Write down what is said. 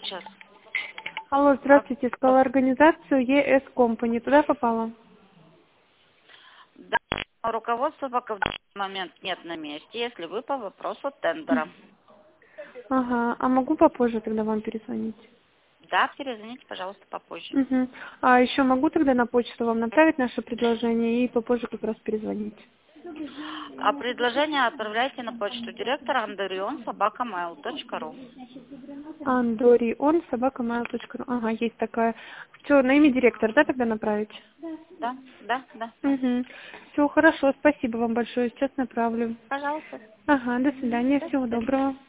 сейчас. Алло, здравствуйте. Искала организацию ЕС Company. Туда попала? Да, руководства пока в данный момент нет на месте, если вы по вопросу тендера. Ага. А могу попозже тогда вам перезвонить? Да, перезвоните, пожалуйста, попозже. Угу. А еще могу тогда на почту вам направить наше предложение и попозже как раз перезвонить? А предложение отправляйте на почту директора andorion@mail.ru. Andorion@mail.ru. Ага, есть такая. Все, на имя директора, да, тогда направить? Да, да, да. Угу. Все, хорошо. Спасибо вам большое. Сейчас направлю. Пожалуйста. Ага, до свидания. До Всего свидания. доброго.